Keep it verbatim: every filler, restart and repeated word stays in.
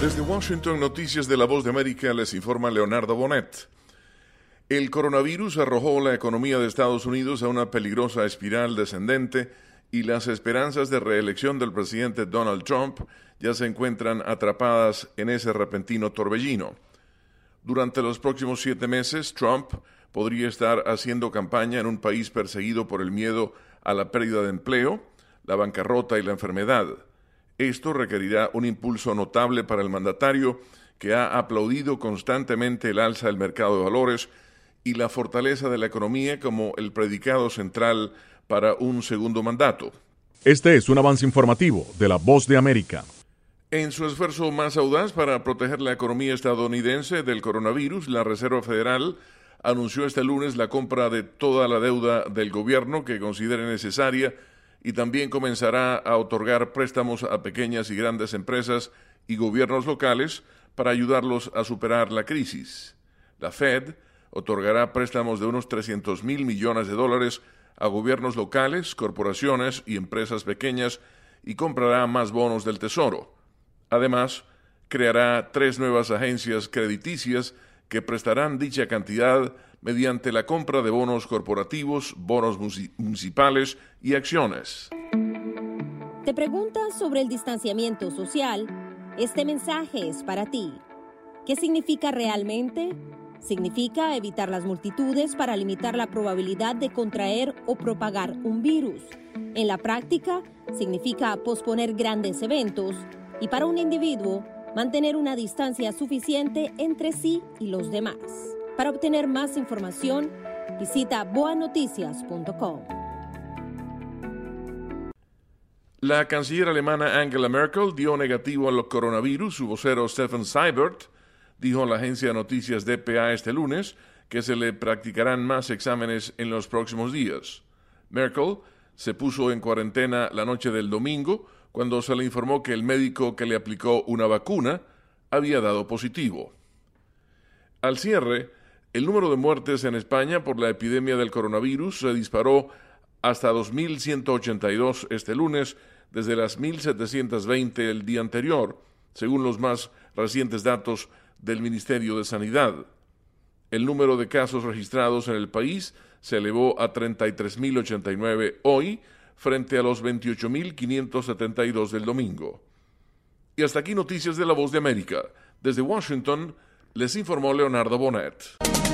Desde Washington, Noticias de la Voz de América, les informa Leonardo Bonet. El coronavirus arrojó la economía de Estados Unidos a una peligrosa espiral descendente y las esperanzas de reelección del presidente Donald Trump ya se encuentran atrapadas en ese repentino torbellino. Durante los próximos siete meses, Trump podría estar haciendo campaña en un país perseguido por el miedo a la pérdida de empleo, la bancarrota y la enfermedad. Esto requerirá un impulso notable para el mandatario, que ha aplaudido constantemente el alza del mercado de valores y la fortaleza de la economía como el predicado central para un segundo mandato. Este es un avance informativo de La Voz de América. En su esfuerzo más audaz para proteger la economía estadounidense del coronavirus, la Reserva Federal anunció este lunes la compra de toda la deuda del gobierno que considere necesaria y también comenzará a otorgar préstamos a pequeñas y grandes empresas y gobiernos locales para ayudarlos a superar la crisis. La Fed otorgará préstamos de unos trescientos mil millones de dólares a gobiernos locales, corporaciones y empresas pequeñas y comprará más bonos del Tesoro. Además, creará tres nuevas agencias crediticias que prestarán dicha cantidad mediante la compra de bonos corporativos, bonos municipales y acciones. ¿Te preguntas sobre el distanciamiento social? Este mensaje es para ti. ¿Qué significa realmente? Significa evitar las multitudes para limitar la probabilidad de contraer o propagar un virus. En la práctica, significa posponer grandes eventos y para un individuo, mantener una distancia suficiente entre sí y los demás. Para obtener más información, visita boa noticias punto com. La canciller alemana Angela Merkel dio negativo al coronavirus. Su vocero Stefan Seibert dijo a la agencia de noticias D P A este lunes que se le practicarán más exámenes en los próximos días. Merkel se puso en cuarentena la noche del domingo cuando se le informó que el médico que le aplicó una vacuna había dado positivo. Al cierre, el número de muertes en España por la epidemia del coronavirus se disparó hasta dos mil ciento ochenta y dos este lunes, desde las mil setecientos veinte el día anterior, según los más recientes datos del Ministerio de Sanidad. El número de casos registrados en el país se elevó a treinta y tres mil ochenta y nueve hoy, frente a los veintiocho mil quinientos setenta y dos del domingo. Y hasta aquí Noticias de la Voz de América. Desde Washington, les informó Leonardo Bonet.